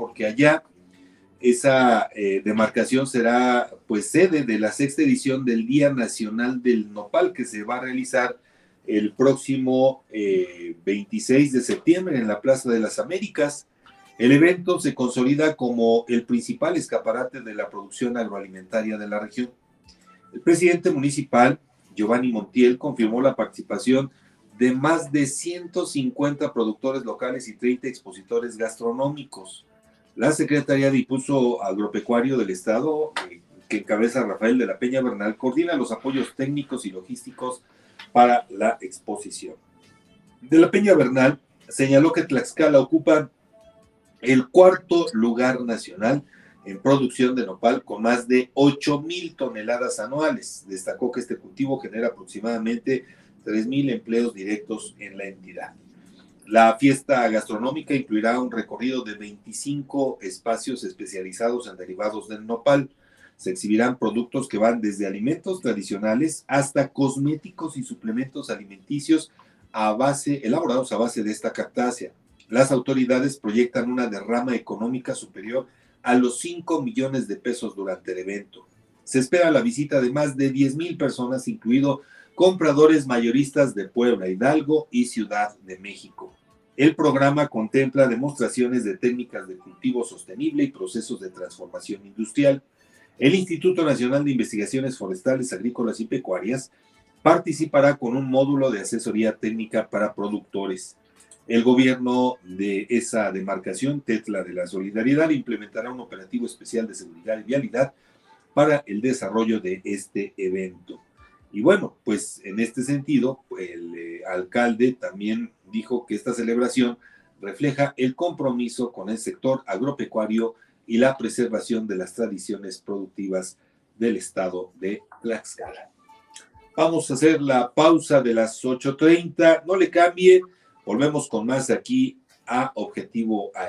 porque allá esa demarcación será pues sede de la 6ª edición del Día Nacional del Nopal, que se va a realizar el próximo 26 de septiembre en la Plaza de las Américas. El evento se consolida como el principal escaparate de la producción agroalimentaria de la región. El presidente municipal, Giovanni Montiel, confirmó la participación de más de 150 productores locales y 30 expositores gastronómicos. La Secretaría de Impulso Agropecuario del Estado, que encabeza Rafael de la Peña Bernal, coordina los apoyos técnicos y logísticos para la exposición. De la Peña Bernal señaló que Tlaxcala ocupa el 4º lugar nacional en producción de nopal con más de 8,000 toneladas anuales. Destacó que este cultivo genera aproximadamente 3,000 empleos directos en la entidad. La fiesta gastronómica incluirá un recorrido de 25 espacios especializados en derivados del nopal. Se exhibirán productos que van desde alimentos tradicionales hasta cosméticos y suplementos alimenticios elaborados a base de esta cactácea. Las autoridades proyectan una derrama económica superior a los 5 millones de pesos durante el evento. Se espera la visita de más de 10,000 personas, incluido compradores mayoristas de Puebla, Hidalgo y Ciudad de México. El programa contempla demostraciones de técnicas de cultivo sostenible y procesos de transformación industrial. El Instituto Nacional de Investigaciones Forestales, Agrícolas y Pecuarias participará con un módulo de asesoría técnica para productores. El gobierno de esa demarcación, Tetla de la Solidaridad, implementará un operativo especial de seguridad y vialidad para el desarrollo de este evento. Y bueno, pues en este sentido, el alcalde también dijo que esta celebración refleja el compromiso con el sector agropecuario y la preservación de las tradiciones productivas del estado de Tlaxcala. Vamos a hacer la pausa de las 8:30. No le cambie, volvemos con más aquí a Objetivo A.